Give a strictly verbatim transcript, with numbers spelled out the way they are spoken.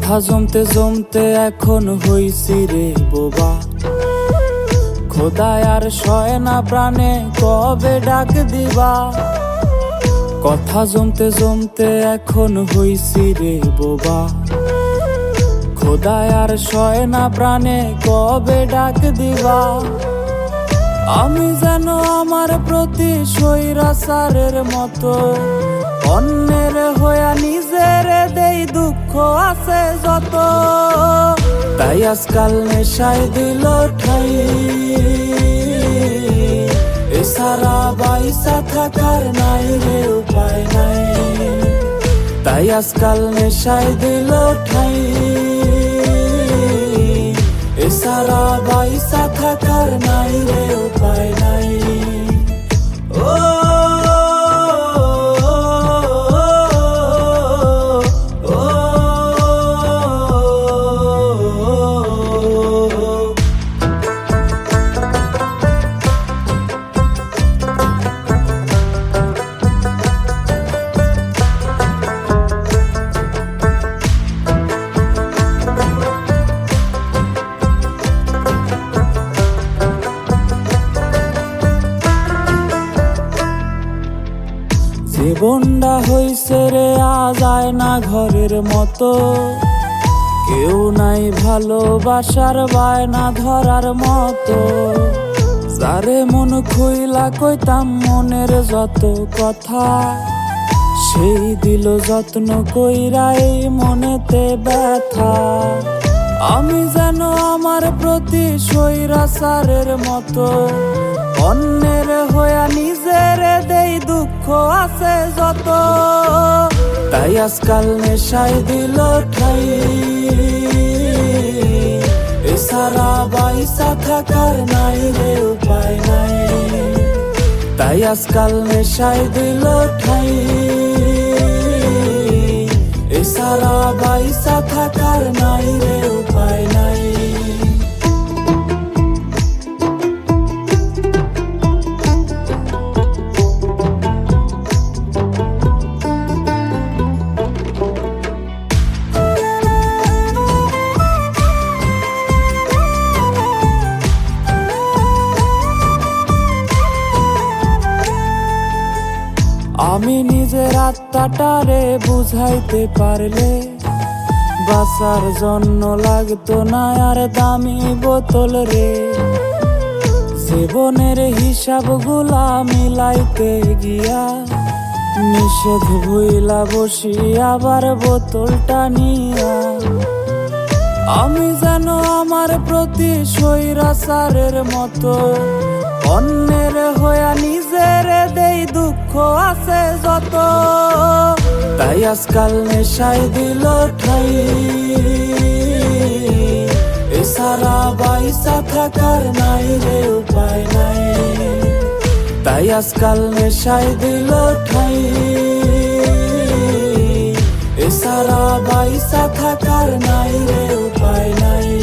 কথা জমতে জমতে এখন হইছি রে বোবা, খোদায় আর সয় না প্রাণে কবে ডাক দিবা। কথা জমতে জমতে এখন হইছি রে বোবা, খোদায় আর সয় না প্রাণে কবে ডাক দিবা। আমি যেন আমার প্রতি স্বৈরাচারের মতো অন্যের হইয়া নিজের দেই দুঃখ আছে যত। তাই আজকাল নেশায় দিল ঠাই, এছাড়া বাইসা থাকার নাই রে উপায় নাই। তাই আজকাল নেশায় দিল ঠাই, এছাড়া বাইসা থাকার নাই রে উপায় নাই। ও জীবনটা হইছে রে আজ আয়না ঘরের মতো, কেউ নাই ভালোবাসার বায়না ধরার মতো। যারে মন খুইলা কইতাম মনের যত কথা, সেই দিল যত্ন কইরা এই মনেতে ব্যথা। আমি যেন আমার প্রতি স্বৈরাচারের মতো অন্যের হইয়া নিজের দেই দুঃখ আছে যত। তাই আজকাল নেশায় দিল ঠাই, এছাড়া বাইসা থাকার নাই রে উপায় নাই। তাই আজকাল নেশায় দিল ঠাই, এছাড়া বাইসা থাকার নাই রে উপায় নাই। আমি নিজের আত্মাটারে বুঝাইতে পারলে বাঁচার জন্য লাগতো না আর দামি বোতল রে। জীবনের হিসাব গুলা মিলাইতে গিয়া নিষেধ ভুইলা বসি আবার বোতলটা নিয়া। আমি যেন আমার প্রতি স্বৈরাচারের মতো অন্যের হইয়া নিজের দেই দুঃখ আছে যত। তাই আজকাল নেশায় দিল ঠাই, এছাড়া বাইসা থাকার নাই রে উপায় নাই। তাই আজকাল নেশায় দিল ঠাই, এছাড়া বাইসা থাকার নাই রে উপায় নাই।